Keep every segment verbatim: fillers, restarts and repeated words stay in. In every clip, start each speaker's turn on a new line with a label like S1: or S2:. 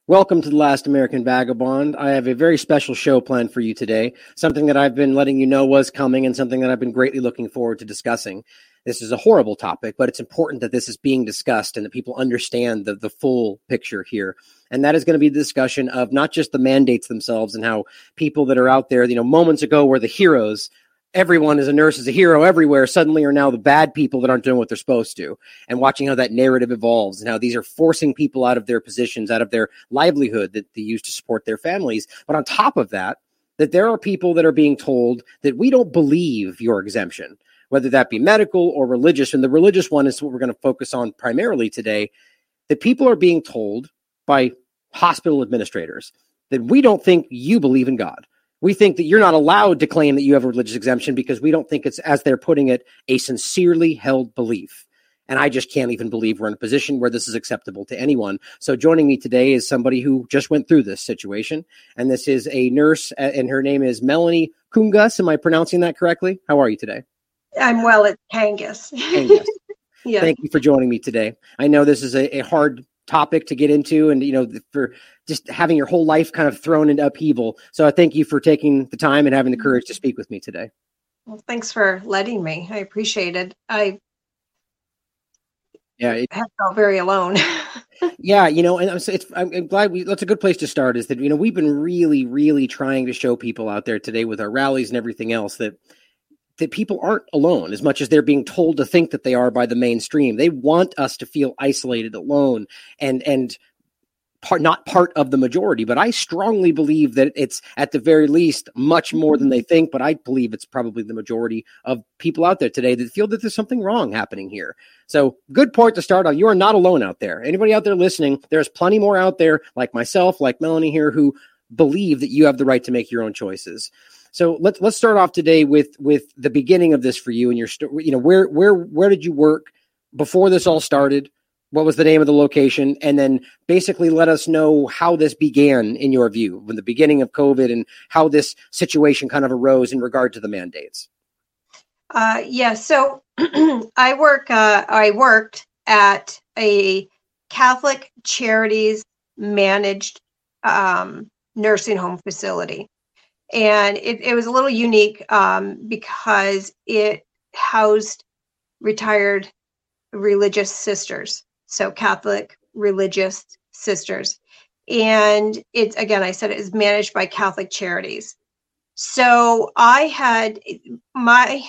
S1: Welcome to The Last American Vagabond. I have a very special show planned for you today, something that I've been letting you know was coming and something that I've been greatly looking forward to discussing. This is a horrible topic, but it's important that this is being discussed and that people understand the, the full picture here. And that is going to be the discussion of not just the mandates themselves and how people that are out there, you know, moments ago were the heroes. Everyone is a nurse, is a hero everywhere, suddenly are now the bad people that aren't doing what they're supposed to, and watching how that narrative evolves and how these are forcing people out of their positions, out of their livelihood that they use to support their families. But on top of that, that there are people that are being told that we don't believe your exemption, whether that be medical or religious. And the religious one is what we're going to focus on primarily today, that people are being told by hospital administrators that we don't think you believe in God. We think that you're not allowed to claim that you have a religious exemption because we don't think it's, as they're putting it, a sincerely held belief. And I just can't even believe we're in a position where this is acceptable to anyone. So joining me today is somebody who just went through this situation. And this is a nurse, and her name is Melanie Kungas. Am I pronouncing that correctly? How are you today?
S2: I'm well. It's Kangas.
S1: Kangas.
S2: Yeah.
S1: Thank you for joining me today. I know this is a, a hard topic to get into, and you know, for just having your whole life kind of thrown into upheaval. So I thank you for taking the time and having the courage to speak with me today.
S2: Well, thanks for letting me. I appreciate it. I
S1: yeah, it,
S2: have felt very alone.
S1: yeah, you know, and I'm, it's, I'm, I'm glad we. That's a good place to start. Is that you know we've been really, really trying to show people out there today with our rallies and everything else that. that people aren't alone as much as they're being told to think that they are by the mainstream. They want us to feel isolated, alone, and and part, not part of the majority. But I strongly believe that it's at the very least much more than they think. But I believe it's probably the majority of people out there today that feel that there's something wrong happening here. So good point to start on. You are not alone out there. Anybody out there listening, there's plenty more out there like myself, like Melanie here, who believe that you have the right to make your own choices. So let's let's start off today with with the beginning of this for you and your story. You know, where where where did you work before this all started? What was the name of the location? And then basically let us know how this began in your view, when the beginning of COVID and how this situation kind of arose in regard to the mandates.
S2: Uh, yeah, so I work. Uh, I worked at a Catholic Charities managed um, nursing home facility. And it, it was a little unique um, because it housed retired religious sisters, so Catholic religious sisters. And it's, again, I said it is managed by Catholic Charities. So I had my,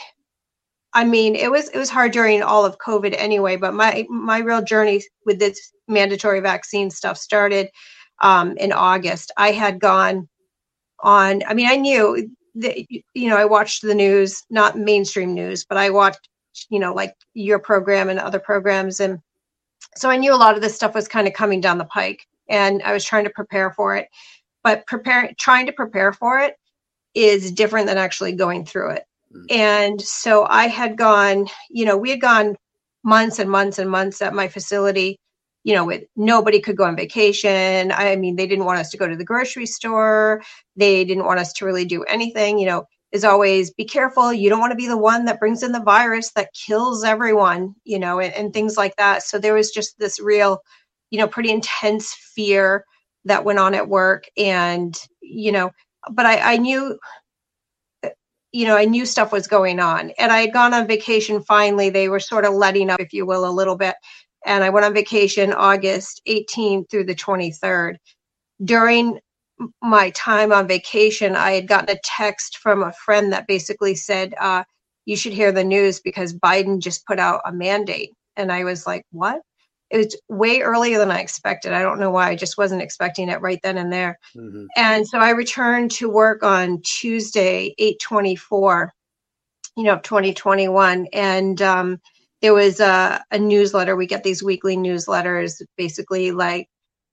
S2: I mean, it was it was hard during all of COVID anyway, but my my real journey with this mandatory vaccine stuff started um, in August. I had gone on, I mean, I knew that, you know, I watched the news, not mainstream news, but I watched, you know, like your program and other programs. And so I knew a lot of this stuff was kind of coming down the pike and I was trying to prepare for it, but preparing, trying to prepare for it is different than actually going through it. Mm-hmm. And so I had gone, you know, we had gone months and months and months at my facility, you know, with nobody could go on vacation. I mean, they didn't want us to go to the grocery store. They didn't want us to really do anything, you know, as always, be careful. You don't want to be the one that brings in the virus that kills everyone, you know, and, and things like that. So there was just this real, you know, pretty intense fear that went on at work. And, you know, but I, I knew, you know, I knew stuff was going on and I had gone on vacation. Finally, they were sort of letting up, if you will, a little bit. And I went on vacation August eighteenth through the twenty-third. During my time on vacation, I had gotten a text from a friend that basically said, uh, you should hear the news because Biden just put out a mandate. And I was like, what? It was way earlier than I expected. I don't know why. I just wasn't expecting it right then and there. Mm-hmm. And so I returned to work on Tuesday, eight twenty-four, you know, twenty twenty-one. And, um, there was a, a newsletter. We get these weekly newsletters, basically like,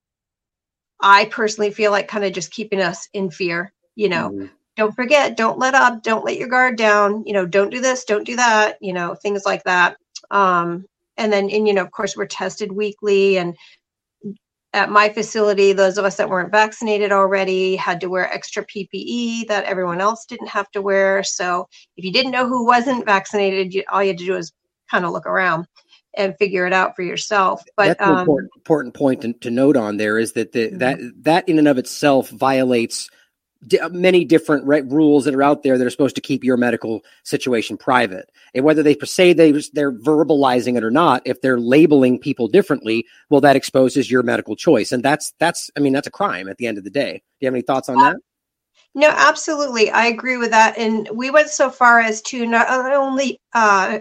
S2: I personally feel like kind of just keeping us in fear, you know, mm-hmm. Don't forget, don't let up, don't let your guard down, you know, don't do this, don't do that, you know, things like that. Um, and then, and, you know, of course, we're tested weekly. And at my facility, those of us that weren't vaccinated already had to wear extra P P E that everyone else didn't have to wear. So if you didn't know who wasn't vaccinated, you, all you had to do was kind of look around. and figure it out for yourself. But
S1: that's an
S2: um,
S1: important important point to, to note on there is that the,
S2: mm-hmm.
S1: that that in and of itself violates d- many different re- rules that are out there that are supposed to keep your medical situation private. And whether they say they they're verbalizing it or not, if they're labeling people differently, well, that exposes your medical choice, and that's that's I mean that's a crime at the end of the day. Do you have any thoughts on that?
S2: No, absolutely. I agree with that. And we went so far as to not only uh,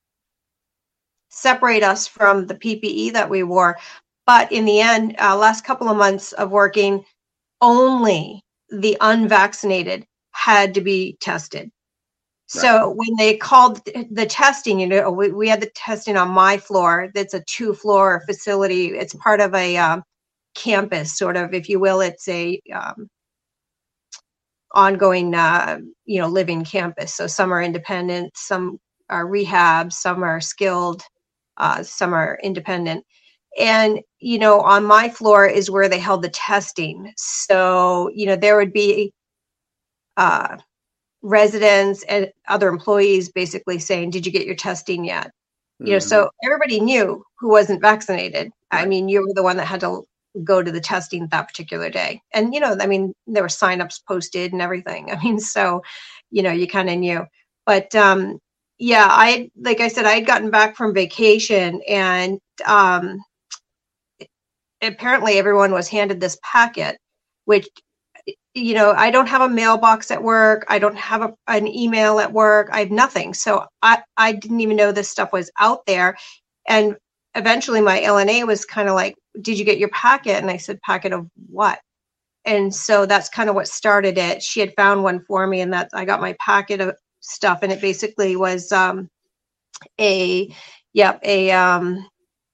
S2: separate us from the P P E that we wore, but in the end, uh, last couple of months of working, only the unvaccinated had to be tested. Right. So when they called the testing, you know, we, we had the testing on my floor. That's a two floor facility. It's part of a um, campus, sort of, if you will. It's a um, ongoing, uh, you know, living campus. So some are independent, some are rehab, some are skilled, uh, some are independent. And, you know, on my floor is where they held the testing. So, you know, there would be uh, residents and other employees basically saying, did you get your testing yet? Mm-hmm. You know, so everybody knew who wasn't vaccinated. Right. I mean, you were the one that had to go to the testing that particular day. And, you know, I mean, there were signups posted and everything. I mean, so, you know, you kind of knew. But, um, yeah, I, like I said, I had gotten back from vacation, and um, apparently everyone was handed this packet, which, you know, I don't have a mailbox at work. I don't have a, an email at work. I have nothing. So I, I didn't even know this stuff was out there. And eventually my L N A was kind of like, did you get your packet? And I said, packet of what? And so that's kind of what started it. She had found one for me, and that I got my packet of stuff. And it basically was um, a, yep, a um,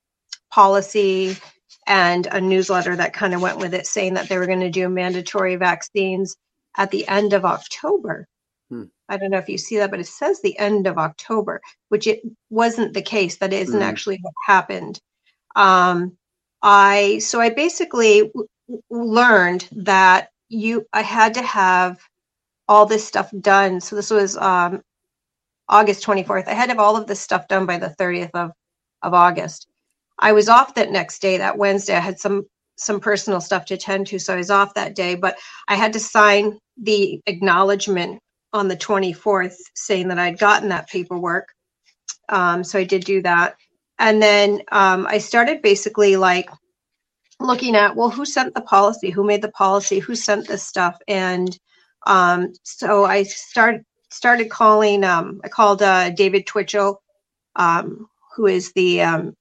S2: policy and a newsletter that kind of went with it, saying that they were going to do mandatory vaccines at the end of October. Hmm. I don't know if you see that, but it says the end of October, which it wasn't the case. That isn't hmm. actually what happened. Um, I so I basically w- learned that you I had to have all this stuff done. So this was um, August twenty-fourth. I had to have all of this stuff done by the thirtieth of, of August. I was off that next day, that Wednesday. I had some some personal stuff to attend to, so I was off that day. But I had to sign the acknowledgement on the twenty-fourth saying that I'd gotten that paperwork. Um, so I did do that. And then um, I started basically like looking at, well, who sent the policy? Who made the policy? Who sent this stuff? And um, so I started started calling. Um, I called uh, David Twitchell, um, who is the um,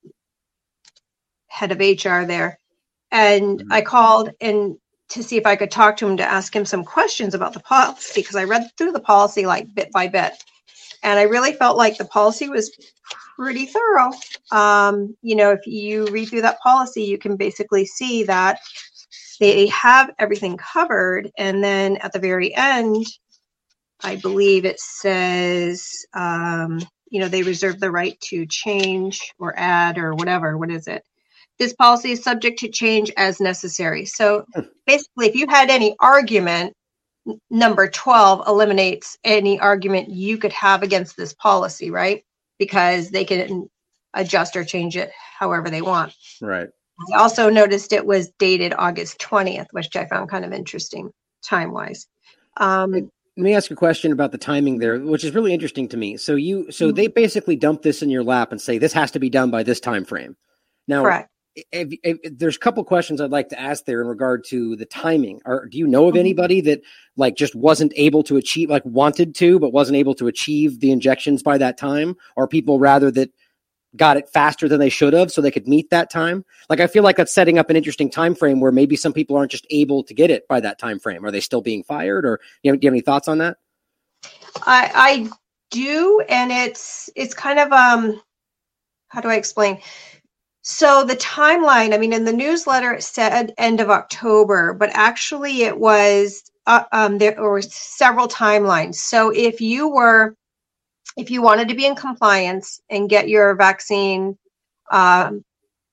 S2: head of H R there. And mm-hmm. I called and to see if I could talk to him to ask him some questions about the policy, because I read through the policy like bit by bit. And I really felt like the policy was pretty thorough. Um, you know, if you read through that policy, you can basically see that they have everything covered. And then at the very end, I believe it says, um, you know, they reserve the right to change or add or whatever. What is it? This policy is subject to change as necessary. So basically, if you had any argument, number twelve eliminates any argument you could have against this policy, right? Because they can adjust or change it however they want.
S1: Right.
S2: I also noticed it was dated August twentieth, which I found kind of interesting time-wise. Um,
S1: Let me ask a question about the timing there, which is really interesting to me. So you, so mm-hmm. they basically dump this in your lap and say, this has to be done by this time frame. Now, correct. If, if, if there's a couple questions I'd like to ask there in regard to the timing. Or do you know of anybody that like just wasn't able to achieve, like wanted to, but wasn't able to achieve the injections by that time? Or people rather that got it faster than they should have so they could meet that time? Like, I feel like that's setting up an interesting time frame where maybe some people aren't just able to get it by that time frame. Are they still being fired? Or you know, do you have any thoughts on that?
S2: I, I do. And it's, it's kind of, um, how do I explain? So the timeline, I mean, in the newsletter, it said end of October, but actually it was, uh, um, there were several timelines. So if you were, if you wanted to be in compliance and get your vaccine, um,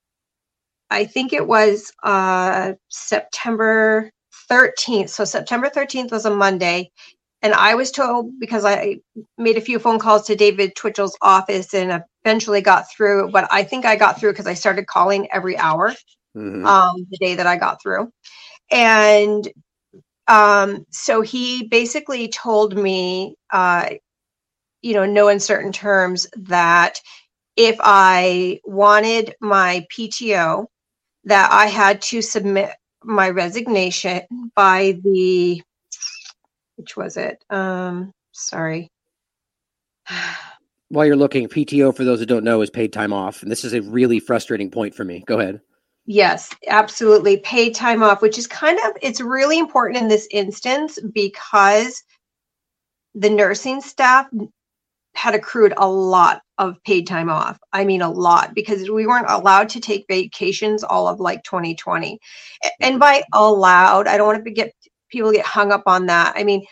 S2: I think it was uh, September thirteenth. So September thirteenth was a Monday. And I was told, because I made a few phone calls to David Twitchell's office and eventually got through, but I think I got through because I started calling every hour mm-hmm. um, the day that I got through. And um, so he basically told me, uh, you know, in no uncertain terms, that if I wanted my P T O, that I had to submit my resignation by the, which was it? Um, sorry.
S1: While you're looking, P T O, for those who don't know, is paid time off. And this is a really frustrating point for me. Go ahead.
S2: Yes, absolutely. Paid time off, which is kind of, it's really important in this instance because the nursing staff had accrued a lot of paid time off. I mean, a lot, because we weren't allowed to take vacations all of like twenty twenty. And by allowed, I don't want to get people get hung up on that. I mean,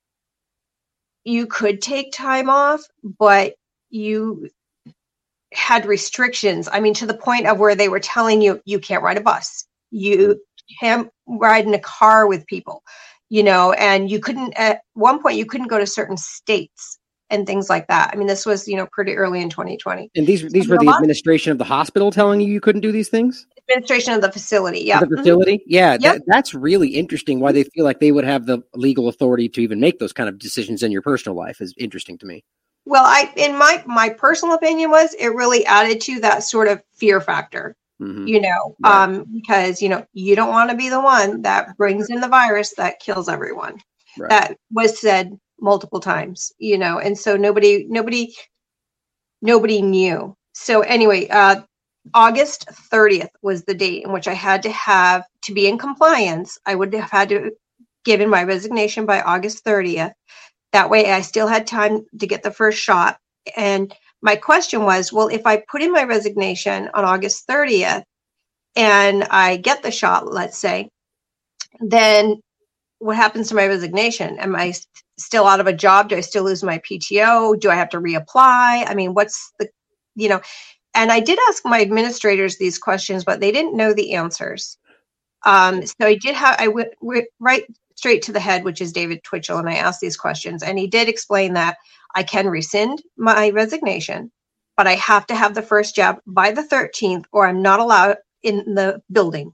S2: you could take time off, but you had restrictions. I mean, to the point of where they were telling you, you can't ride a bus, you can't ride in a car with people, you know, and you couldn't, at one point, you couldn't go to certain states and things like that. I mean, this was, you know, pretty early in twenty twenty.
S1: And these these so were the administration of the hospital telling you you couldn't do these things?
S2: Administration of the facility, yeah.
S1: The facility? Mm-hmm. Yeah,
S2: yep.
S1: that, that's really interesting. Why they feel like they would have the legal authority to even make those kind of decisions in your personal life is interesting to me.
S2: Well, I, in my, my personal opinion was it really added to that sort of fear factor, mm-hmm. you know, right. um, because, you know, you don't want to be the one that brings in the virus that kills everyone. Right. That was said multiple times, you know, and so nobody, nobody, nobody knew. So anyway, uh, August thirtieth was the date in which I had to have, to be in compliance, I would have had to give in my resignation by August thirtieth. That way I still had time to get the first shot. And my question was, well, if I put in my resignation on August thirtieth and I get the shot, let's say, then what happens to my resignation? Am I st- still out of a job? Do I still lose my P T O? Do I have to reapply? I mean, what's the, you know, and I did ask my administrators these questions, but they didn't know the answers. Um, so I did have, I went w- right straight to the head, which is David Twitchell, and I asked these questions, and he did explain that I can rescind my resignation, but I have to have the first jab by the thirteenth, or I'm not allowed in the building.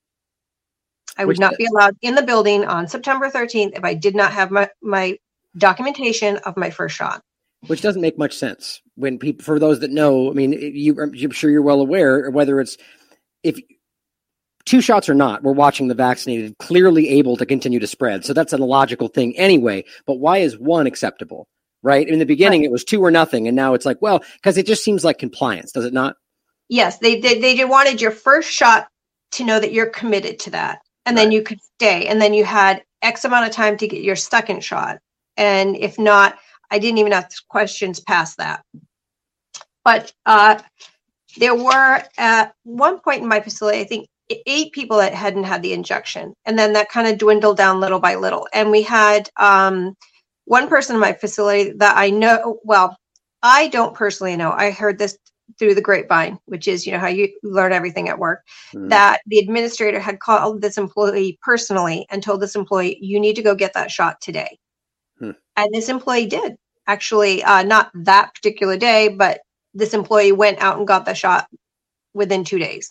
S2: I would not be allowed in the building on September thirteenth if I did not have my, my documentation of my first shot.
S1: Which doesn't make much sense when people, for those that know, I mean, you, I'm sure you're well aware, whether it's, if two shots or not, we're watching the vaccinated clearly able to continue to spread. So that's an illogical thing anyway. But why is one acceptable, right? In the beginning, right. It was two or nothing. And now it's like, well, because it just seems like compliance, does it not?
S2: Yes, they, they, they wanted your first shot to know that you're committed to that. And then right. You could stay. And then you had X amount of time to get your second shot. And if not, I didn't even ask questions past that. But uh, there were at one point in my facility, I think eight people that hadn't had the injection. And then that kind of dwindled down little by little. And we had um, one person in my facility that I know, well, I don't personally know. I heard this through the grapevine, which is, you know, how you learn everything at work, mm. that the administrator had called this employee personally and told this employee, you need to go get that shot today. Hmm. And this employee did actually, uh, not that particular day, but this employee went out and got the shot within two days.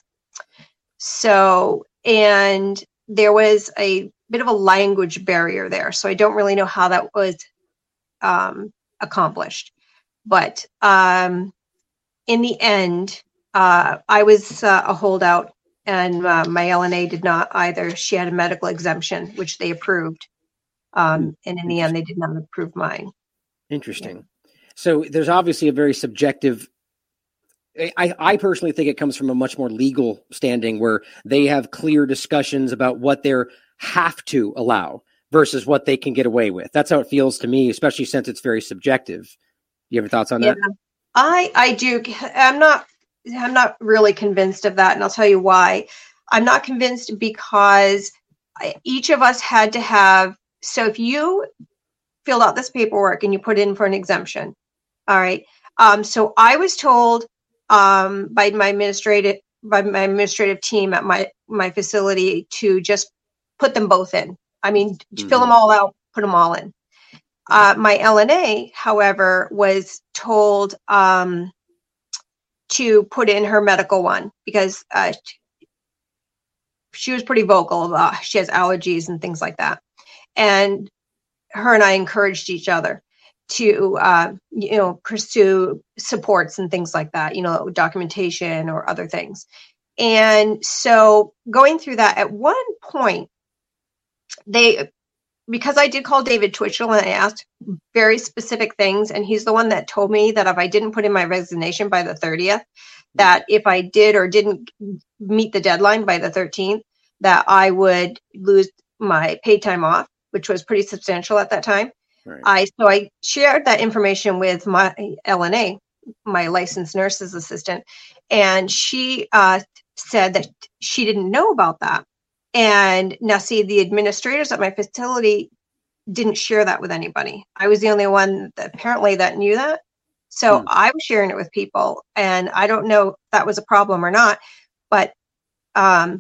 S2: So, and there was a bit of a language barrier there. So I don't really know how that was um, accomplished, but um, in the end, uh, I was uh, a holdout, and uh, my L N A did not either. She had a medical exemption, which they approved. Um, and in the end, they did not approve mine.
S1: Interesting. Yeah. So there's obviously a very subjective, I, I personally think it comes from a much more legal standing where they have clear discussions about what they have to allow versus what they can get away with. That's how it feels to me, especially since it's very subjective. You have thoughts on
S2: yeah,
S1: that?
S2: I, I do. I'm not, I'm not really convinced of that. And I'll tell you why. I'm not convinced because I, each of us had to have, so if you filled out this paperwork and you put in for an exemption, all right. Um, so I was told um, by my administrative by my administrative team at my my facility to just put them both in. I mean, to mm-hmm. fill them all out, put them all in. Uh, my L N A, however, was told um, to put in her medical one because uh, she was pretty vocal about she has allergies and things like that. And her and I encouraged each other to, uh, you know, pursue supports and things like that, you know, documentation or other things. And so going through that, at one point, they, because I did call David Twitchell and I asked very specific things, and he's the one that told me that if I didn't put in my resignation by the thirtieth, that if I did or didn't meet the deadline by the thirteenth, that I would lose my paid time off, which was pretty substantial at that time.
S1: Right.
S2: I so I shared that information with my L N A, my licensed nurse's assistant, and she uh, said that she didn't know about that. And now, see, the administrators at my facility didn't share that with anybody. I was the only one that apparently that knew that. So hmm. I was sharing it with people, and I don't know if that was a problem or not, but um,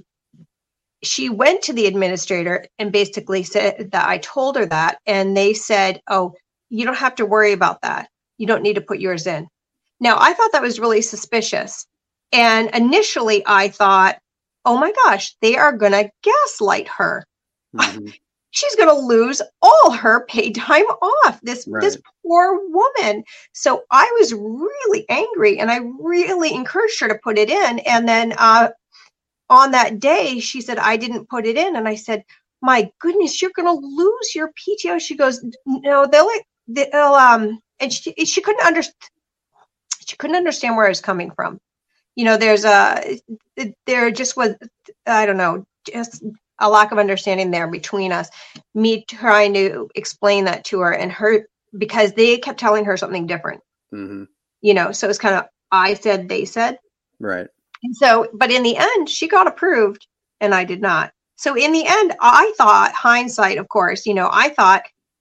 S2: she went to the administrator and basically said that I told her that, and they said, oh, you don't have to worry about that. You don't need to put yours in. Now, I thought that was really suspicious. And initially I thought, oh my gosh, they are going to gaslight her. Mm-hmm. She's going to lose all her paid time off, this, right. this poor woman. So I was really angry, and I really encouraged her to put it in. And then uh, on that day, she said, I didn't put it in. And I said, my goodness, you're going to lose your P T O. She goes, no, they'll, they'll um, and she, she couldn't understand. She couldn't understand where I was coming from. You know, there's a, there just was, I don't know, just a lack of understanding there between us, me trying to explain that to her and her, because they kept telling her something different, mm-hmm. you know, so it's kind of, I said, they said.
S1: Right.
S2: And so, but in the end, she got approved and I did not. So in the end, I thought, hindsight, of course, you know, I thought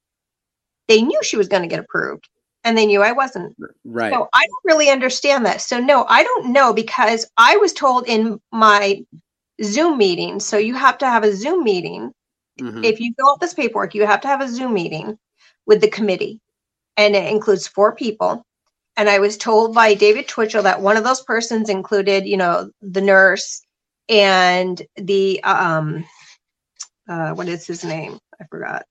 S2: they knew she was going to get approved. And they knew I wasn't.
S1: Right.
S2: So I don't really understand that. So no, I don't know, because I was told in my Zoom meeting. So you have to have a Zoom meeting. Mm-hmm. If you fill out this paperwork, you have to have a Zoom meeting with the committee. And it includes four people. And I was told by David Twitchell that one of those persons included, you know, the nurse and the, um, uh, what is his name? I forgot.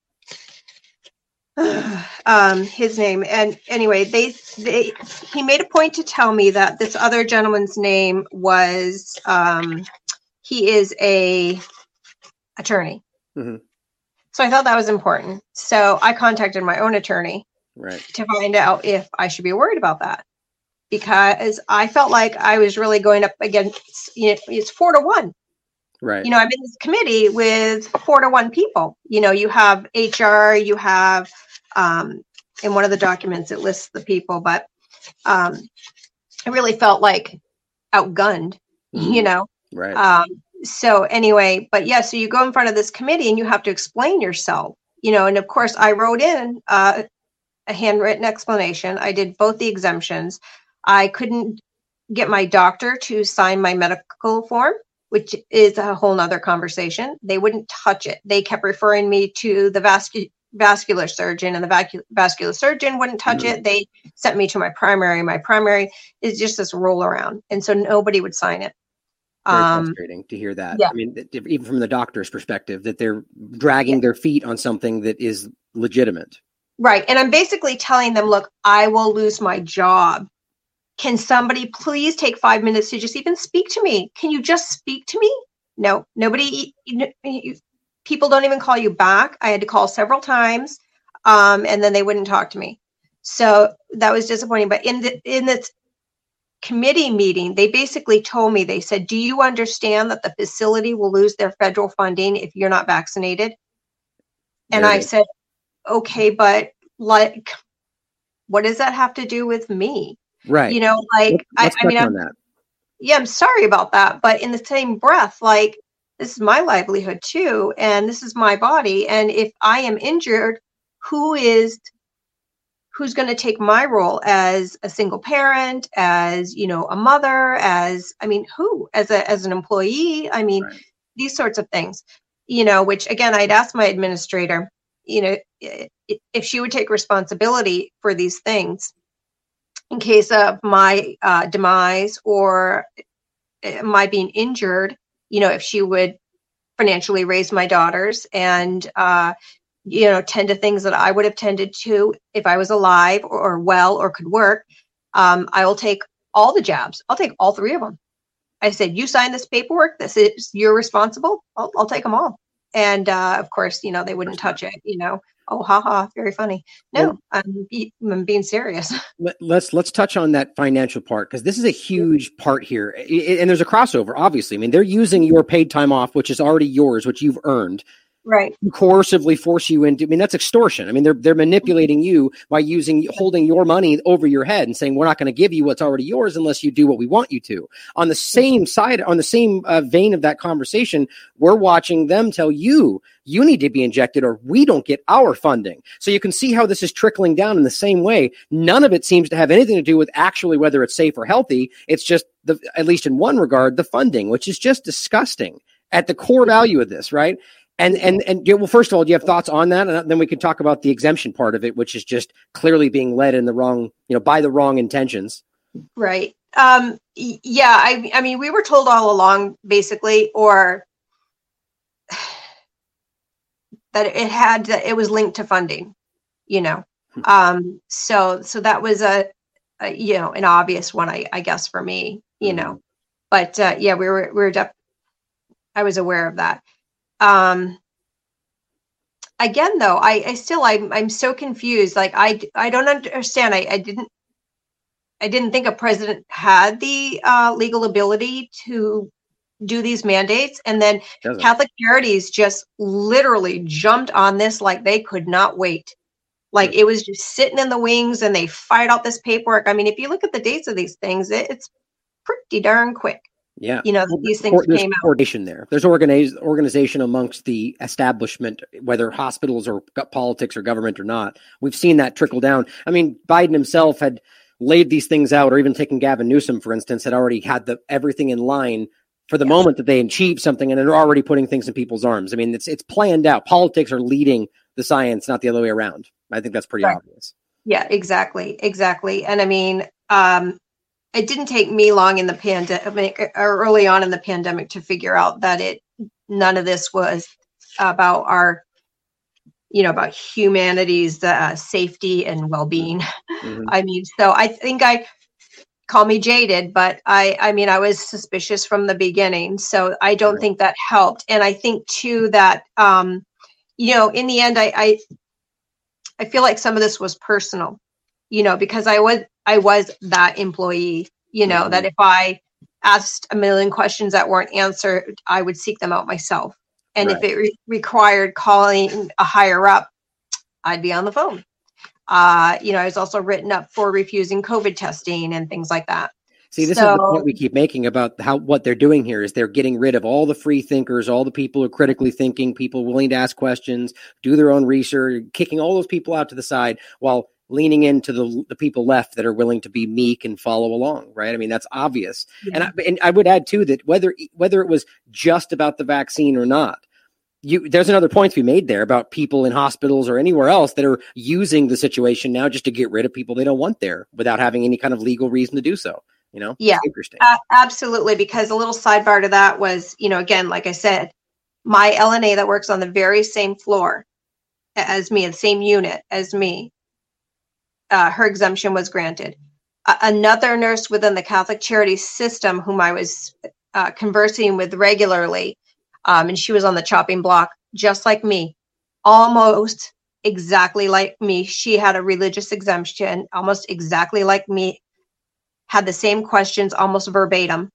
S2: um his name. And anyway, they they he made a point to tell me that this other gentleman's name was um he is a attorney. Mm-hmm. So I thought that was important. So I contacted my own attorney,
S1: right,
S2: to find out if I should be worried about that, because I felt like I was really going up against, you know, it's four to one.
S1: Right.
S2: You know, I'm in this committee with four to one people. You know, you have H R, you have, um, in one of the documents, it lists the people, but um, I really felt like outgunned, mm-hmm. you know?
S1: Right.
S2: Um, so anyway, but yeah, so you go in front of this committee and you have to explain yourself, you know, and of course I wrote in uh, a handwritten explanation. I did both the exemptions. I couldn't get my doctor to sign my medical form, which is a whole nother conversation. They wouldn't touch it. They kept referring me to the vascu- vascular surgeon, and the vacu- vascular surgeon wouldn't touch mm-hmm. it. They sent me to my primary. My primary is just this roll around. And so nobody would sign it.
S1: Very um, frustrating to hear that.
S2: Yeah.
S1: I mean, even from the doctor's perspective, that they're dragging yeah. their feet on something that is legitimate.
S2: Right. And I'm basically telling them, look, I will lose my job. Can somebody please take five minutes to just even speak to me? Can you just speak to me? No, nobody, people don't even call you back. I had to call several times, um, and then they wouldn't talk to me. So that was disappointing. But in the, in this committee meeting, they basically told me, they said, do you understand that the facility will lose their federal funding if you're not vaccinated? And I said, okay, but like, what does that have to do with me?
S1: Right.
S2: You know, like,
S1: Let's
S2: I, I mean, I'm,
S1: that.
S2: yeah, I'm sorry about that. But in the same breath, like, this is my livelihood too. And this is my body. And if I am injured, who is, who's going to take my role as a single parent, as, you know, a mother, as, I mean, who, as a, as an employee? I mean, right. These sorts of things, you know, which again, I'd asked my administrator, you know, if she would take responsibility for these things in case of my uh, demise or my being injured, you know, if she would financially raise my daughters and, uh, you know, tend to things that I would have tended to if I was alive or, or well or could work, um, I will take all the jabs. I'll take all three of them. I said, you sign this paperwork. This is, you're responsible. I'll, I'll take them all. And uh, of course, you know, they wouldn't touch it, you know. Oh, haha, very funny. No, well, I'm, be, I'm being serious.
S1: Let's let's touch on that financial part, because this is a huge part here. And there's a crossover, obviously. I mean, they're using your paid time off, which is already yours, which you've earned.
S2: Right.
S1: To coercively force you into, I mean, that's extortion. I mean, they're they're manipulating you by using, holding your money over your head and saying, we're not going to give you what's already yours unless you do what we want you to. On the same side, on the same uh, vein of that conversation, we're watching them tell you, you need to be injected or we don't get our funding. So you can see how this is trickling down in the same way. None of it seems to have anything to do with actually whether it's safe or healthy. It's just, the, at least in one regard, the funding, which is just disgusting at the core value of this, right? And, and, and, well, first of all, do you have thoughts on that? And then we can talk about the exemption part of it, which is just clearly being led in the wrong, you know, by the wrong intentions.
S2: Right. Um, yeah. I, I mean, we were told all along, basically, or that it had, it was linked to funding, you know? Um, so, so that was a, a you know, an obvious one, I, I guess, for me, you mm-hmm. know, but, uh, yeah, we were, we were, def- I was aware of that. Um, again, though, I, I still, I'm, I'm so confused. Like, I, I don't understand. I, I didn't, I didn't think a president had the uh, legal ability to do these mandates. And then Doesn't. Catholic Charities just literally jumped on this like they could not wait. Like it was just sitting in the wings and they fired out this paperwork. I mean, if you look at the dates of these things, it, it's pretty darn quick.
S1: Yeah.
S2: You know, these things
S1: There's
S2: came out.
S1: Coordination there. There's organized organization amongst the establishment, whether hospitals or politics or government or not. We've seen that trickle down. I mean, Biden himself had laid these things out, or even taking Gavin Newsom, for instance, had already had the everything in line for the yes. moment that they achieve something, and they're already putting things in people's arms. I mean, it's it's planned out. Politics are leading the science, not the other way around. I think that's pretty right. obvious.
S2: Yeah, exactly. Exactly. And I mean, um, it didn't take me long in the pandemic or early on in the pandemic to figure out that it, none of this was about our, you know, about humanity's uh, safety and well-being. Mm-hmm. I mean, so I think I call me jaded, but I, I mean, I was suspicious from the beginning. So I don't right. think that helped. And I think too, that, um, you know, in the end, I, I, I feel like some of this was personal, you know, because I was, I was that employee, you know, mm-hmm. that if I asked a million questions that weren't answered, I would seek them out myself. And right. if it re- required calling a higher up, I'd be on the phone. Uh, you know, I was also written up for refusing COVID testing and things like that.
S1: See, this
S2: so,
S1: is the point we keep making about how what they're doing here is they're getting rid of all the free thinkers, all the people who are critically thinking, people willing to ask questions, do their own research, kicking all those people out to the side while leaning into the the people left that are willing to be meek and follow along, right? I mean, that's obvious. Yeah. And, I, and I would add, too, that whether whether it was just about the vaccine or not, you there's another point to be made there about people in hospitals or anywhere else that are using the situation now just to get rid of people they don't want there without having any kind of legal reason to do so. You know?
S2: Yeah,
S1: interesting.
S2: Uh, absolutely. Because a little sidebar to that was, you know, again, like I said, my L N A that works on the very same floor as me, the same unit as me, uh, her exemption was granted. Uh, another nurse within the Catholic Charities system, whom I was uh, conversing with regularly, um, and she was on the chopping block, just like me, almost exactly like me. She had a religious exemption, almost exactly like me. Had the same questions almost verbatim.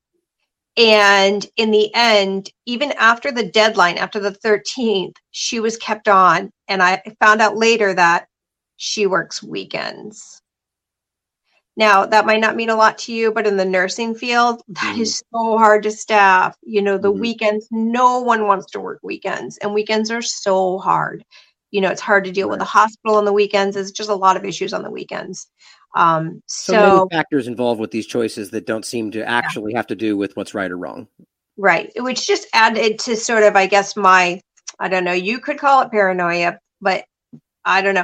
S2: And in the end, even after the deadline, after the thirteenth, she was kept on. And I found out later that she works weekends. Now, that might not mean a lot to you, but in the nursing field, that mm-hmm. is so hard to staff. You know, the mm-hmm. weekends, no one wants to work weekends, and weekends are so hard. You know, it's hard to deal right. with the hospital on the weekends. There's just a lot of issues on the weekends. Um, so,
S1: so many factors involved with these choices that don't seem to actually yeah. have to do with what's right or wrong.
S2: Right. Which just added to sort of, I guess, my, I don't know, you could call it paranoia, but I don't know,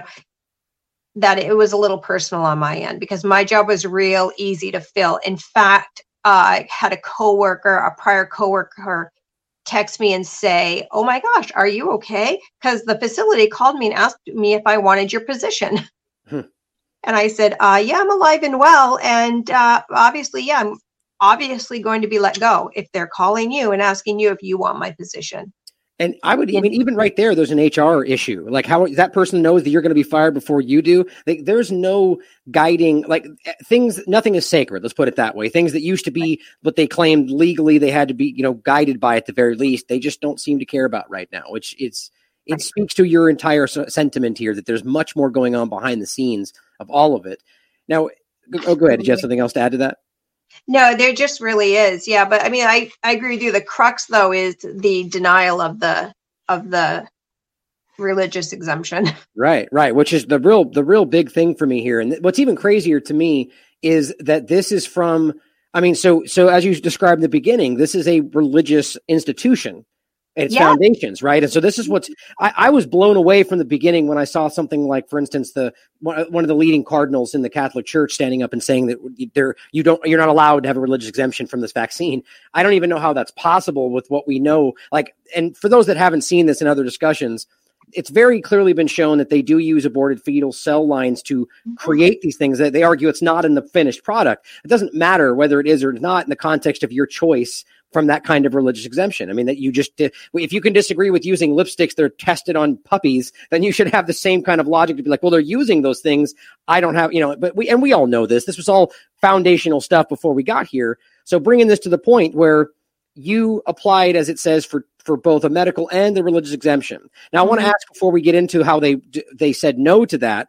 S2: that it was a little personal on my end because my job was real easy to fill. In fact, uh, I had a coworker, a prior coworker, text me and say, "Oh my gosh, are you okay?" Because the facility called me and asked me if I wanted your position. Hmm. And I said, uh, yeah, I'm alive and well. And uh, obviously, yeah, I'm obviously going to be let go if they're calling you and asking you if you want my position.
S1: And I would, I mean, even right there, there's an H R issue. Like how that person knows that you're going to be fired before you do. Like, there's no guiding, like things, nothing is sacred. Let's put it that way. Things that used to be what they claimed legally, they had to be, you know, guided by at the very least. They just don't seem to care about right now, which it's, it speaks to your entire sentiment here that there's much more going on behind the scenes of all of it. Now, oh, go ahead. Did you have something else to add to that?
S2: No, there just really is. Yeah. But I mean, I, I agree with you. The crux though is the denial of the, of the religious exemption.
S1: Right. Right. Which is the real, the real big thing for me here. And what's even crazier to me is that this is from, I mean, so, so as you described in the beginning, this is a religious institution. Its yeah. foundations, right? And so this is what's, I, I was blown away from the beginning when I saw something like, for instance, the one, one of the leading cardinals in the Catholic Church standing up and saying that there you don't you're not allowed to have a religious exemption from this vaccine. I don't even know how that's possible with what we know. Like, and for those that haven't seen this in other discussions, it's very clearly been shown that they do use aborted fetal cell lines to create these things. That they argue it's not in the finished product. It doesn't matter whether it is or not in the context of your choice from that kind of religious exemption. I mean, that you just did. If you can disagree with using lipsticks that are tested on puppies, then you should have the same kind of logic to be like, well, they're using those things. I don't have, you know, but we, and we all know this, this was all foundational stuff before we got here. So bringing this to the point where you applied, as it says, for, for both a medical and the religious exemption. Now, I want to ask before we get into how they, they said no to that,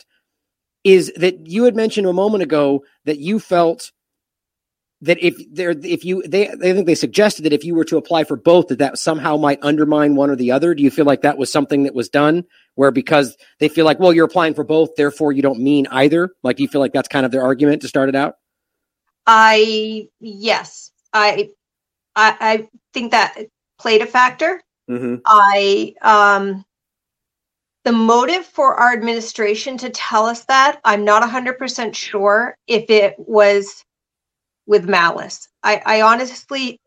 S1: is that you had mentioned a moment ago that you felt that if there, if you, they, I think they suggested that if you were to apply for both, that that somehow might undermine one or the other. Do you feel like that was something that was done where because they feel like, well, you're applying for both, therefore you don't mean either? Like, do you feel like that's kind of their argument to start it out?
S2: I, yes, I, I, I think that played a factor. Mm-hmm. I, um, the motive for our administration to tell us that, I'm not one hundred percent sure if it was with malice. I, I honestly,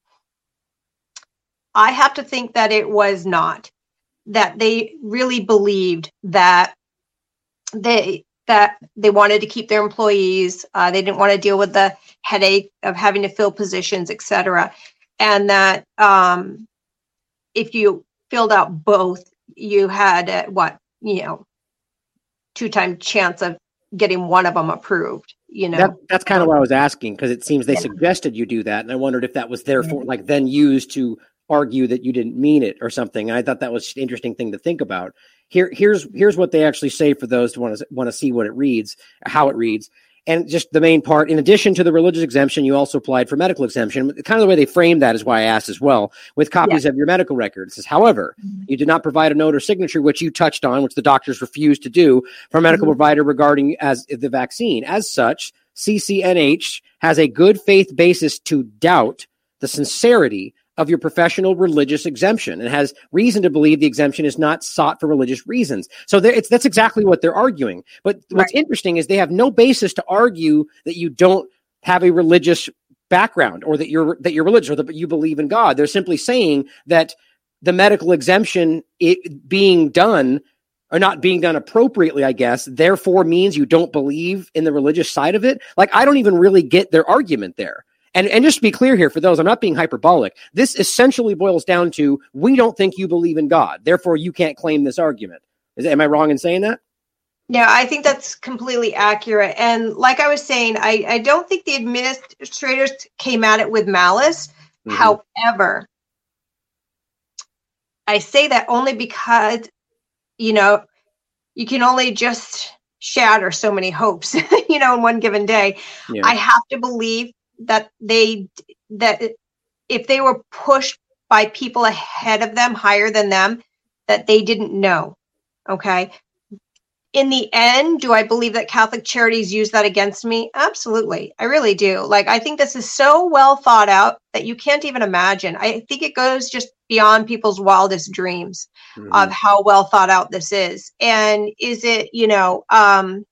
S2: I have to think that it was not, that they really believed that they, that they wanted to keep their employees. Uh, they didn't want to deal with the headache of having to fill positions, et cetera. And that um, if you filled out both, you had uh, what, you know, two-time chance of getting one of them approved. You know,
S1: that, that's kind of what I was asking, because it seems they yeah. suggested you do that. And I wondered if that was therefore yeah. like then used to argue that you didn't mean it or something. And I thought that was an interesting thing to think about. Here, here's, here's what they actually say for those who want to want to see what it reads, how it reads. And just the main part, in addition to the religious exemption, you also applied for medical exemption. Kind of the way they framed that is why I asked as well, with copies yeah. of your medical records. It says, however, mm-hmm. you did not provide a note or signature, which you touched on, which the doctors refused to do, for a medical mm-hmm. provider regarding as the vaccine. As such, C C N H has a good faith basis to doubt the sincerity of your professional religious exemption and has reason to believe the exemption is not sought for religious reasons. So it's, that's exactly what they're arguing. But what's right. interesting is they have no basis to argue that you don't have a religious background or that you're, that you're religious or that you believe in God. They're simply saying that the medical exemption it being done or not being done appropriately, I guess, therefore means you don't believe in the religious side of it. Like, I don't even really get their argument there. And and just to be clear here for those, I'm not being hyperbolic. This essentially boils down to, we don't think you believe in God. Therefore, you can't claim this argument. Is, am I wrong in saying that?
S2: No, I think that's completely accurate. And like I was saying, I, I don't think the administrators came at it with malice. Mm-hmm. However, I say that only because, you know, you can only just shatter so many hopes, you know, in one given day. Yeah. I have to believe that they, that if they were pushed by people ahead of them, higher than them, that they didn't know. Okay. In the end, do I believe that Catholic Charities use that against me? Absolutely. I really do. Like, I think this is so well thought out that you can't even imagine. I think it goes just beyond people's wildest dreams mm-hmm. of how well thought out this is. And is it, you know, um,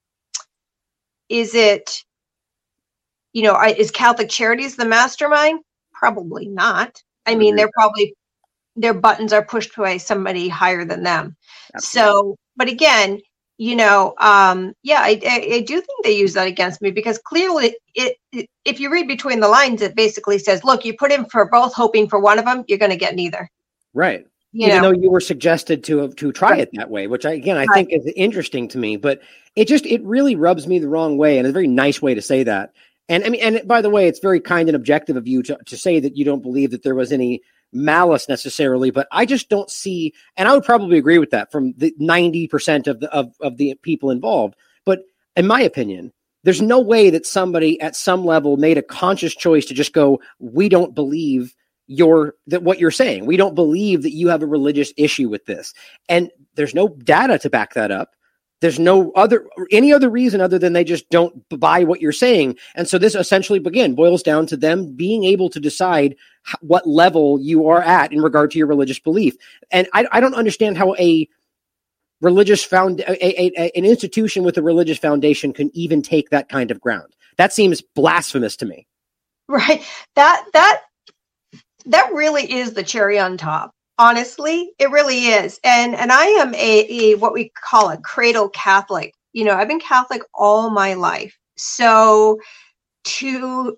S2: is it, you know, is Catholic Charities the mastermind? Probably not. I mm-hmm. mean, they're probably, their buttons are pushed by somebody higher than them. Absolutely. So, but again, you know, um, yeah, I, I, I do think they use that against me, because clearly it, it, if you read between the lines, it basically says, look, you put in for both, hoping for one of them, you're going to get neither.
S1: Right.
S2: You
S1: Even
S2: know?
S1: though you were suggested to to try it that way, which I, again, I right. think is interesting to me, but it just, it really rubs me the wrong way. And it's a very nice way to say that. And I mean, and by the way, it's very kind and objective of you to, to say that you don't believe that there was any malice necessarily, but I just don't see, and I would probably agree with that from the ninety percent of the of, of the people involved. But in my opinion, there's no way that somebody at some level made a conscious choice to just go, we don't believe your that what you're saying. We don't believe that you have a religious issue with this. And there's no data to back that up. There's no other any other reason other than they just don't buy what you're saying. And so this essentially, again, boils down to them being able to decide h- what level you are at in regard to your religious belief. And I, I don't understand how a religious found a, a, a, an institution with a religious foundation can even take that kind of ground. That seems blasphemous to me.
S2: Right. That that that really is the cherry on top. Honestly, it really is. And and I am a, a what we call a cradle Catholic. You know, I've been Catholic all my life. So to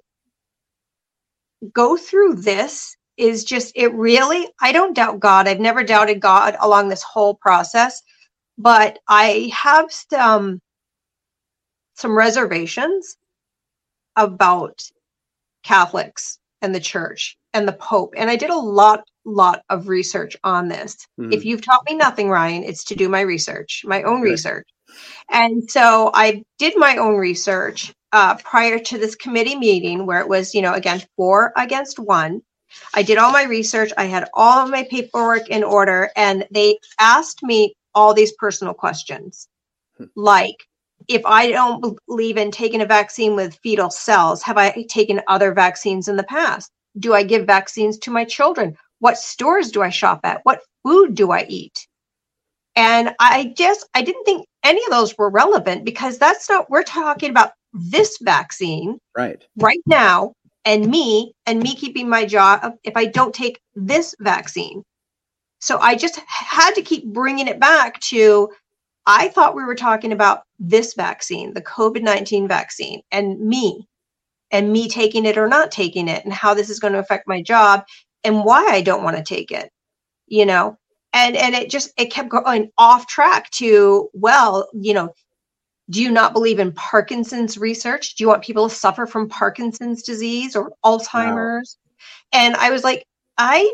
S2: go through this is just, it really, I don't doubt God. I've never doubted God along this whole process, but I have some, some reservations about Catholics and the church and the Pope. And I did a lot lot of research on this. Mm-hmm. If you've taught me nothing, Ryan, it's to do my research, my own Good. research. And so I did my own research uh, prior to this committee meeting where it was, you know, again, four against one. I did all my research. I had all of my paperwork in order, and they asked me all these personal questions. Hmm. Like, if I don't believe in taking a vaccine with fetal cells, have I taken other vaccines in the past? Do I give vaccines to my children? What stores do I shop at? What food do I eat? And I just, I didn't think any of those were relevant, because that's not, we're talking about this vaccine
S1: right
S2: right now, and me, and me keeping my job if I don't take this vaccine. So I just had to keep bringing it back to, I thought we were talking about this vaccine, the COVID nineteen vaccine, and me, and me taking it or not taking it, and how this is going to affect my job, and why I don't want to take it, you know, and, and it just, it kept going off track to, well, you know, do you not believe in Parkinson's research? Do you want people to suffer from Parkinson's disease or Alzheimer's? Wow. And I was like, I,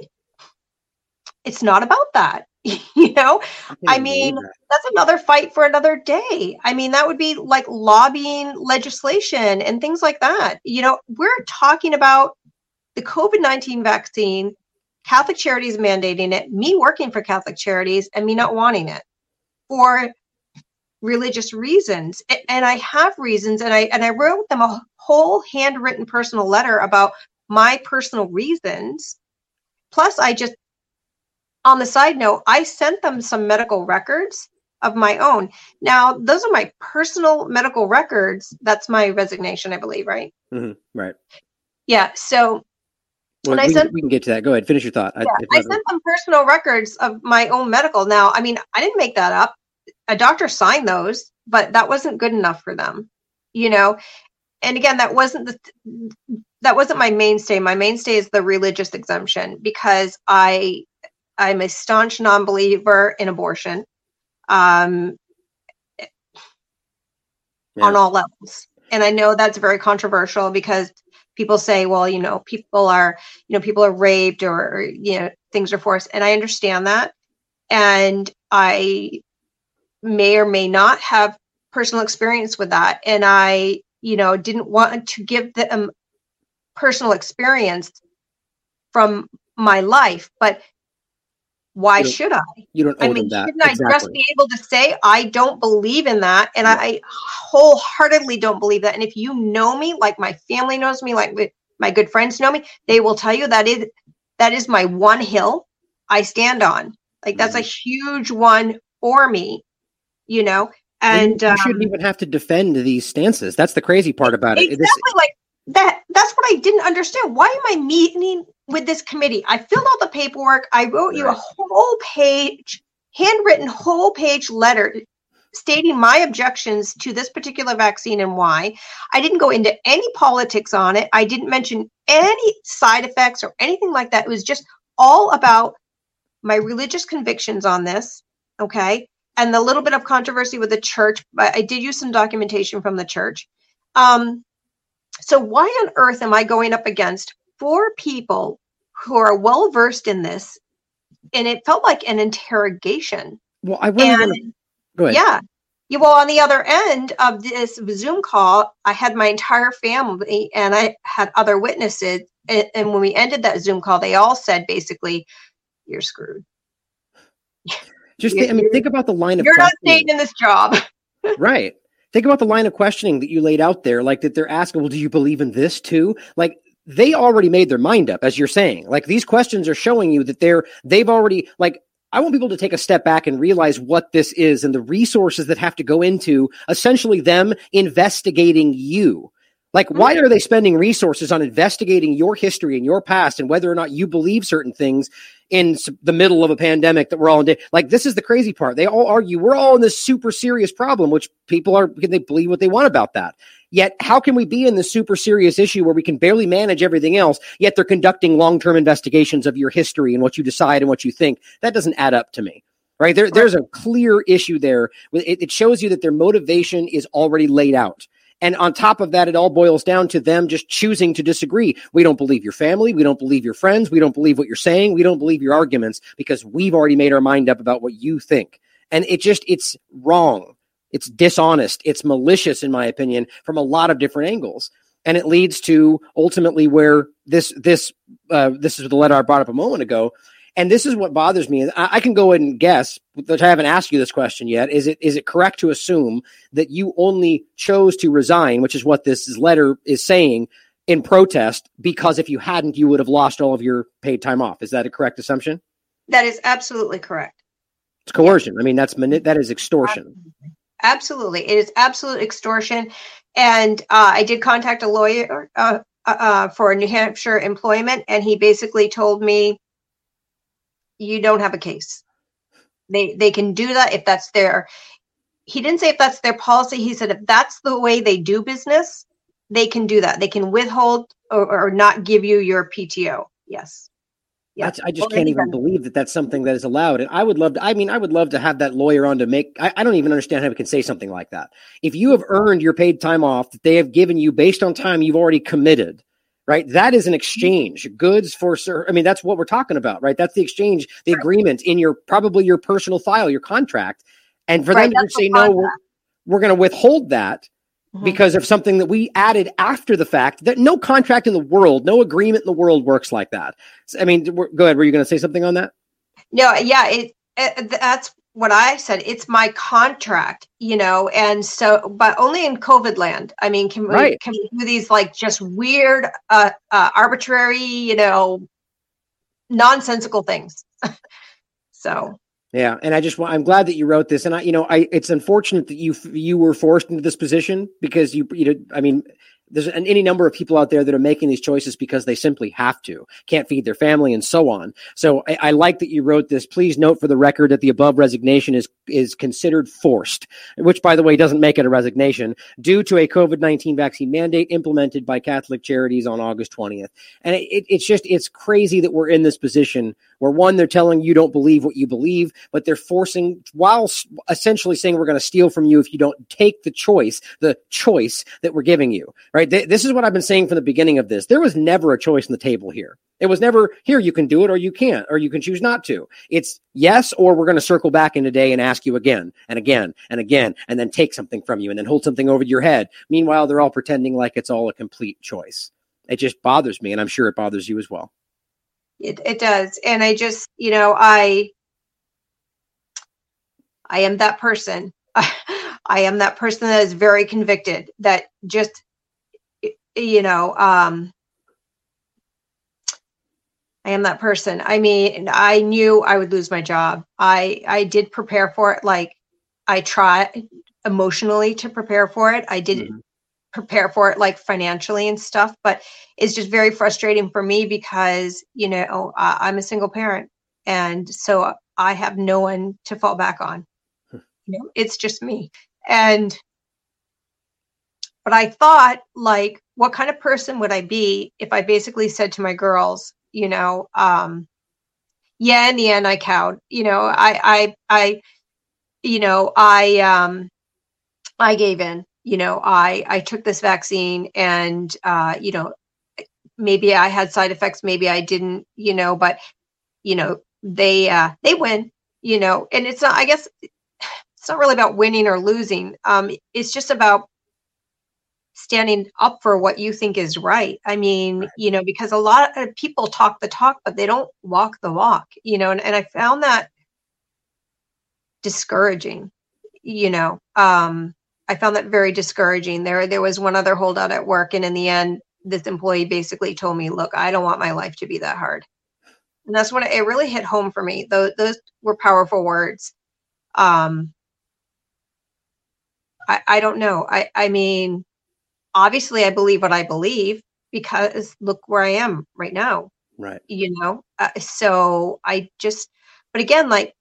S2: it's not about that, you know, I, I mean, that. that's another fight for another day. I mean, that would be like lobbying legislation and things like that. You know, we're talking about the COVID nineteen vaccine, Catholic Charities mandating it, me working for Catholic Charities, and me not wanting it for religious reasons. And I have reasons, and I and I wrote them a whole handwritten personal letter about my personal reasons. Plus, I just, on the side note, I sent them some medical records of my own. Now, those are my personal medical records. That's my resignation, I believe, right?
S1: Mm-hmm. Right.
S2: Yeah. So,
S1: Well,
S2: I
S1: we,
S2: sent,
S1: we can get to that. Go ahead. Finish your thought.
S2: Yeah, I, I sent them personal records of my own medical. Now, I mean, I didn't make that up. A doctor signed those, but that wasn't good enough for them, you know? And again, that wasn't the, that wasn't my mainstay. My mainstay is the religious exemption, because I, I'm a staunch non-believer in abortion, um, yeah. on all levels. And I know that's very controversial, because people say, well, you know, people are, you know, people are raped, or, or, you know, things are forced. And I understand that. And I may or may not have personal experience with that. And I, you know, didn't want to give them personal experience from my life, but why should I?
S1: You don't owe
S2: I mean,
S1: them that.
S2: shouldn't I
S1: Exactly.
S2: just be able to say, I don't believe in that? And
S1: Yeah.
S2: I wholeheartedly don't believe that. And if you know me, like my family knows me, like my good friends know me, they will tell you that is, that is my one hill I stand on. Like that's mm-hmm. a huge one for me, you know. And
S1: you, you shouldn't um, even have to defend these stances. That's the crazy part about
S2: exactly
S1: it. Exactly,
S2: like that. That's what I didn't understand. Why am I meeting with this committee? I filled out the paperwork. I wrote right. you a whole page, handwritten whole page letter stating my objections to this particular vaccine and why. I didn't go into any politics on it. I didn't mention any side effects or anything like that. It was just all about my religious convictions on this, okay? And the little bit of controversy with the church, but I did use some documentation from the church. Um, so why on earth am I going up against four people who are well-versed in this? And it felt like an interrogation.
S1: Well, I really want to... Go ahead.
S2: Yeah. yeah. Well, on the other end of this Zoom call, I had my entire family and I had other witnesses. And, and when we ended that Zoom call, they all said basically, you're screwed.
S1: Just, th- I mean, think about the line of
S2: You're
S1: questioning.
S2: Not staying in this job.
S1: Right. Think about the line of questioning that you laid out there, like that they're asking, well, do you believe in this too? Like they already made their mind up, as you're saying. Like these questions are showing you that they're, they've already, like, I want people to take a step back and realize what this is and the resources that have to go into essentially them investigating you. Like, why are they spending resources on investigating your history and your past and whether or not you believe certain things in the middle of a pandemic that we're all in? Like, this is the crazy part. They all argue we're all in this super serious problem, which people are, can they believe what they want about that? Yet, how can we be in this super serious issue where we can barely manage everything else, yet they're conducting long-term investigations of your history and what you decide and what you think? That doesn't add up to me, right? There, there's a clear issue there. It, it shows you that their motivation is already laid out. And on top of that, it all boils down to them just choosing to disagree. We don't believe your family. We don't believe your friends. We don't believe what you're saying. We don't believe your arguments because we've already made our mind up about what you think. And it just, it's wrong. It's dishonest. It's malicious, in my opinion, from a lot of different angles. And it leads to ultimately where this, this, uh, this is the letter I brought up a moment ago. And this is what bothers me. I, I can go ahead and guess, but I haven't asked you this question yet. Is it is it correct to assume that you only chose to resign, which is what this letter is saying, in protest, because if you hadn't, you would have lost all of your paid time off? Is that a correct assumption?
S2: That is absolutely correct.
S1: It's coercion. Yeah. I mean, that's that is extortion.
S2: Absolutely. It is absolute extortion. And uh, I did contact a lawyer uh, uh, for New Hampshire employment, and he basically told me, you don't have a case. They they can do that if that's their, he didn't say if that's their policy. He said, if that's the way they do business, they can do that. They can withhold or, or not give you your P T O. Yes.
S1: Yeah. That's, I just can't even believe that that's something that is allowed. And I would love to, I mean, I would love to have that lawyer on to make, I, I don't even understand how we can say something like that. If you have earned your paid time off that they have given you based on time you've already committed, right? That is an exchange. Goods for, I mean, that's what we're talking about, right? That's the exchange, the agreement in your, probably your personal file, your contract. And for
S2: right,
S1: them to say, no, we're, we're going to withhold that mm-hmm. because of something that we added after the fact, that no contract in the world, no agreement in the world works like that. I mean, go ahead. Were you going to say something on that?
S2: No, yeah, it, it, that's what I said. It's my contract, you know, and so, but only in COVID land. I mean, can we,
S1: right.
S2: can we do these like just weird, uh, uh arbitrary, you know, nonsensical things? So.
S1: Yeah. And I just want, I'm glad that you wrote this. And I, you know, I, it's unfortunate that you, you were forced into this position because you, you know, I mean, there's an, any number of people out there that are making these choices because they simply have to, can't feed their family and so on. So I, I like that you wrote this. Please note for the record that the above resignation is, is considered forced, which by the way, doesn't make it a resignation, due to a COVID nineteen vaccine mandate implemented by Catholic Charities on August twentieth. And it, it's just, it's crazy that we're in this position where one, they're telling you don't believe what you believe, but they're forcing, while essentially saying we're going to steal from you if you don't take the choice, the choice that we're giving you, right? This is what I've been saying from the beginning of this. There was never a choice on the table here. It was never, here, you can do it or you can't, or you can choose not to. It's yes, or we're going to circle back in a day and ask you again and again and again, and then take something from you and then hold something over your head. Meanwhile, they're all pretending like it's all a complete choice. It just bothers me, and I'm sure it bothers you as well.
S2: It, it does. And I just, you know, I, I am that person. I am that person that is very convicted, that just, you know, um, I am that person. I mean, I knew I would lose my job. I I did prepare for it. Like I tried emotionally to prepare for it. I did
S1: Mm-hmm.
S2: prepare for it like financially and stuff, but it's just very frustrating for me because, you know, uh, I'm a single parent. And so I have no one to fall back on. You know, it's just me. And, but I thought, like, what kind of person would I be if I basically said to my girls, you know, um, yeah, in the end, I cowed, you know, I, I, I, you know, I, um, I gave in, you know, I, I took this vaccine and, uh, you know, maybe I had side effects, maybe I didn't, you know, but, you know, they, uh, they win, you know, and it's not, I guess it's not really about winning or losing. Um, it's just about standing up for what you think is right. I mean, you know, because a lot of people talk the talk, but they don't walk the walk, you know, and, and I found that discouraging, you know, um, I found that very discouraging. There, there was one other holdout at work, and in the end, this employee basically told me, "Look, I don't want my life to be that hard," and that's when it really hit home for me. Those, those were powerful words. Um, I, I don't know. I, I mean, obviously, I believe what I believe because look where I am right now.
S1: Right.
S2: You know, uh, so I just, but again, like,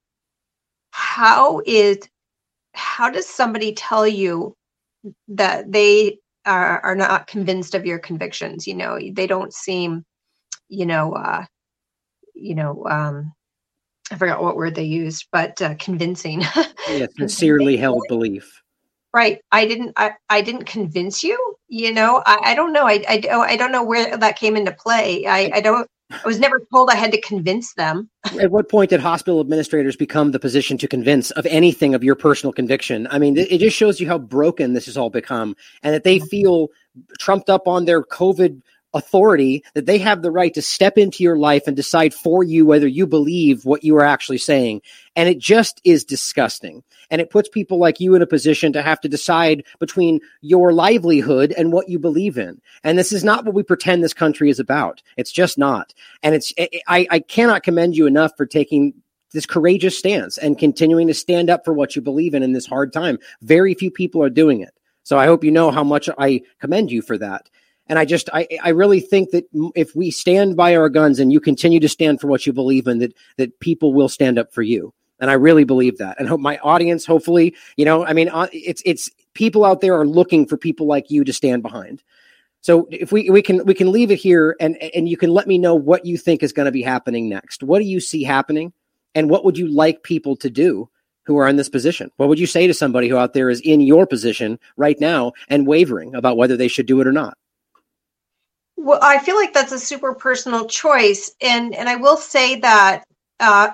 S2: how is how does somebody tell you that they are, are not convinced of your convictions? You know, they don't seem, you know, uh, you know, um, I forgot what word they used, but uh, convincing.
S1: Yeah,
S2: convincing.
S1: sincerely held belief.
S2: Right. I didn't. I, I didn't convince you. You know. I, I don't know. I, I I don't know where that came into play. I I don't. I was never told I had to convince them.
S1: At what point did hospital administrators become the position to convince of anything of your personal conviction? I mean, it just shows you how broken this has all become, and that they feel trumped up on their COVID authority, that they have the right to step into your life and decide for you whether you believe what you are actually saying. And it just is disgusting. And it puts people like you in a position to have to decide between your livelihood and what you believe in. And this is not what we pretend this country is about. It's just not. And it's, I, I cannot commend you enough for taking this courageous stance and continuing to stand up for what you believe in in this hard time. Very few people are doing it. So I hope you know how much I commend you for that. And I just, I, I really think that if we stand by our guns and you continue to stand for what you believe in, that, that people will stand up for you. And I really believe that. And hope my audience, hopefully, you know, I mean, it's, it's people out there are looking for people like you to stand behind. So if we, we can, we can leave it here and, and you can let me know what you think is going to be happening next. What do you see happening? And what would you like people to do who are in this position? What would you say to somebody who out there is in your position right now and wavering about whether they should do it or not?
S2: Well, I feel like that's a super personal choice. And, and I will say that, uh,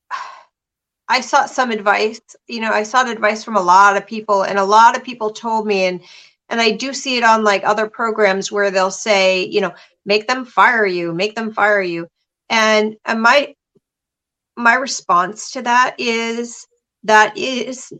S2: I sought some advice, you know, I sought advice from a lot of people, and a lot of people told me, and, and I do see it on like other programs where they'll say, you know, make them fire you, make them fire you. And, and my, my response to that is that is,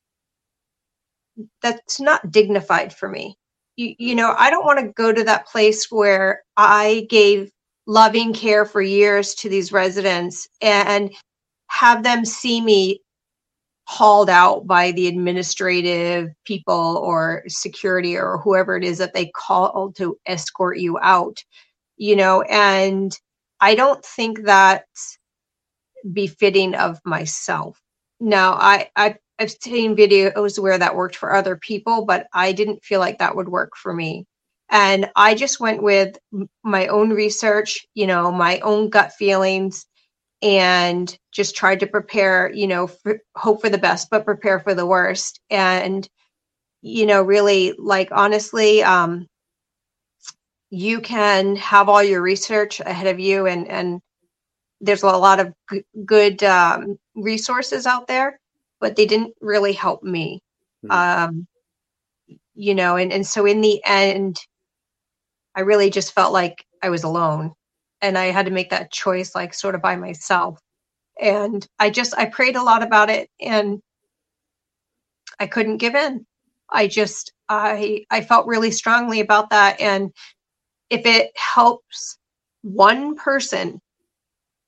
S2: that's not dignified for me. You, you know, I don't want to go to that place where I gave loving care for years to these residents and have them see me hauled out by the administrative people or security or whoever it is that they call to escort you out, you know, and I don't think that's befitting of myself. Now, I, I I've seen videos where that worked for other people, but I didn't feel like that would work for me. And I just went with my own research, you know, my own gut feelings, and just tried to prepare, you know, for, hope for the best, but prepare for the worst. And, you know, really, like, honestly, um, you can have all your research ahead of you, and, and there's a lot of g- good um, resources out there, but they didn't really help me. Mm-hmm. Um, you know, and, and so in the end, I really just felt like I was alone, and I had to make that choice, like, sort of by myself. And I just, I prayed a lot about it, and I couldn't give in. I just, I, I felt really strongly about that. And if it helps one person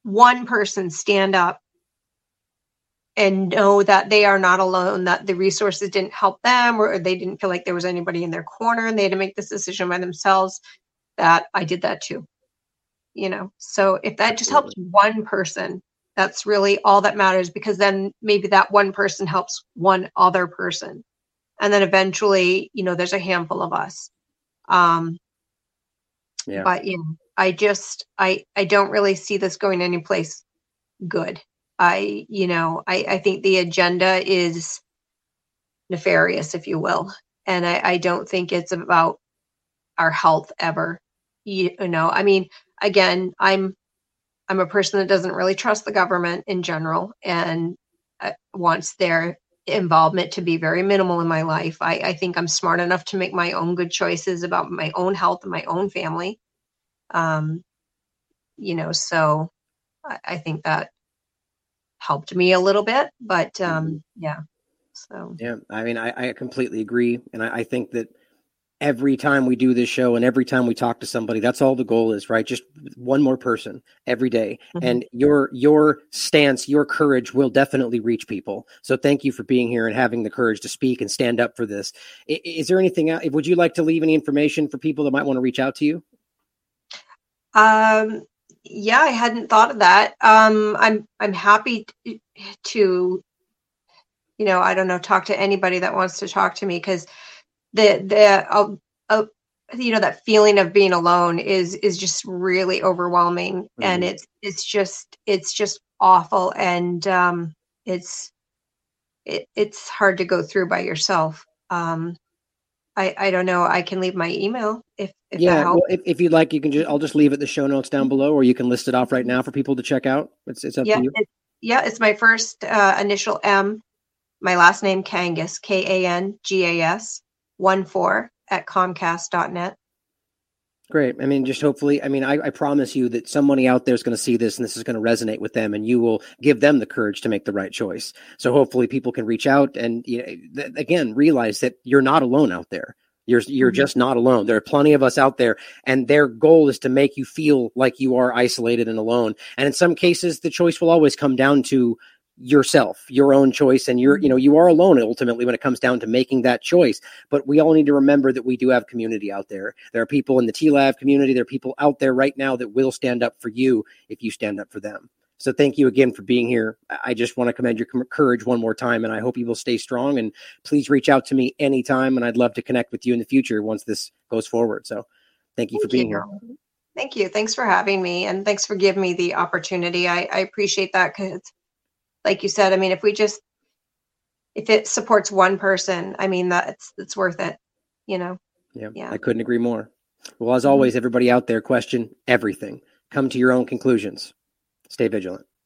S2: one person stand up and know that they are not alone, that the resources didn't help them, or they didn't feel like there was anybody in their corner and they had to make this decision by themselves, that I did that too. You know, so if that just helps one person, that's really all that matters, because then maybe that one person helps one other person. And then eventually, you know, there's a handful of us. Um, yeah. But, you know, I just, I, I don't really see this going anyplace good. I, you know, I, I think the agenda is nefarious, if you will. And I, I don't think it's about our health ever. You, you know, I mean, again, I'm, I'm a person that doesn't really trust the government in general, and uh, wants their involvement to be very minimal in my life. I, I think I'm smart enough to make my own good choices about my own health and my own family. Um, you know, so I, I think that helped me a little bit, but um, yeah. So
S1: yeah, I mean, I, I completely agree, and I, I think that every time we do this show and every time we talk to somebody, that's all the goal is, right? Just one more person every day. Mm-hmm. And your your stance, your courage will definitely reach people. So thank you for being here and having the courage to speak and stand up for this. Is, is there anything else? Would you like to leave any information for people that might want to reach out to you?
S2: Um, yeah, I hadn't thought of that. Um, I'm I'm happy to, you know, I don't know, talk to anybody that wants to talk to me, because the the uh, uh, you know, that feeling of being alone is is just really overwhelming. Mm-hmm. And it's it's just it's just awful, and um, it's it, it's hard to go through by yourself. Um, I I don't know. I can leave my email if if
S1: yeah.
S2: that helps.
S1: Well, if, if you'd like, you can just I'll just leave it in the show notes down below, or you can list it off right now for people to check out. It's it's up
S2: yeah,
S1: to you.
S2: It, yeah, it's my first uh, initial M, my last name Kangas, K A N G A S. one four at comcast dot net.
S1: Great. I mean, just hopefully, I mean, I, I promise you that somebody out there is going to see this and this is going to resonate with them, and you will give them the courage to make the right choice. So hopefully people can reach out and, you know, th- again, realize that you're not alone out there. You're, you're mm-hmm. just not alone. There are plenty of us out there, and their goal is to make you feel like you are isolated and alone. And in some cases, the choice will always come down to yourself, your own choice, and you're, you know, you are alone ultimately when it comes down to making that choice. But we all need to remember that we do have community out there. There are people in the T L A V community. There are people out there right now that will stand up for you if you stand up for them. So thank you again for being here. I just want to commend your courage one more time, and I hope you will stay strong, and please reach out to me anytime, and I'd love to connect with you in the future once this goes forward. So thank you thank for being you. here.
S2: Thank you. Thanks for having me, and thanks for giving me the opportunity. I, I appreciate that, because like you said, I mean, if we just, if it supports one person, I mean, that's, it's worth it, you know?
S1: Yeah, yeah. I couldn't agree more. Well, as always, everybody out there, question everything. Come to your own conclusions. Stay vigilant.